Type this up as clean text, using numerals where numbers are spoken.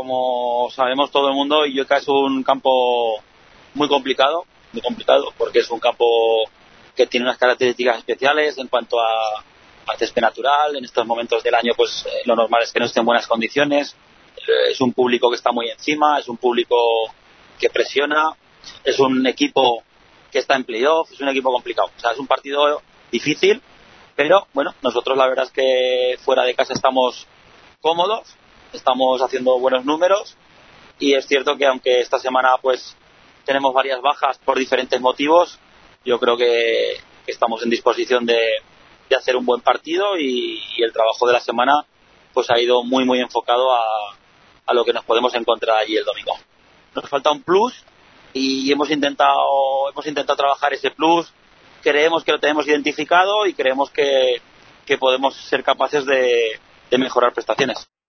como sabemos todo el mundo, Illueca es un campo muy complicado, porque es un campo que tiene unas características especiales en cuanto a césped natural. En estos momentos del año, pues lo normal es que no esté en buenas condiciones. Es un público que está muy encima, es un público que presiona, es un equipo que está en playoff, es un equipo complicado. O sea, es un partido difícil, pero bueno, nosotros la verdad es que fuera de casa estamos cómodos, estamos haciendo buenos números, y es cierto que aunque esta semana pues tenemos varias bajas por diferentes motivos, yo creo que estamos en disposición de hacer un buen partido, y el trabajo de la semana pues ha ido muy enfocado a lo que nos podemos encontrar allí el domingo. Nos falta un plus y hemos intentado trabajar ese plus. Creemos que lo tenemos identificado y creemos que podemos ser capaces de mejorar prestaciones.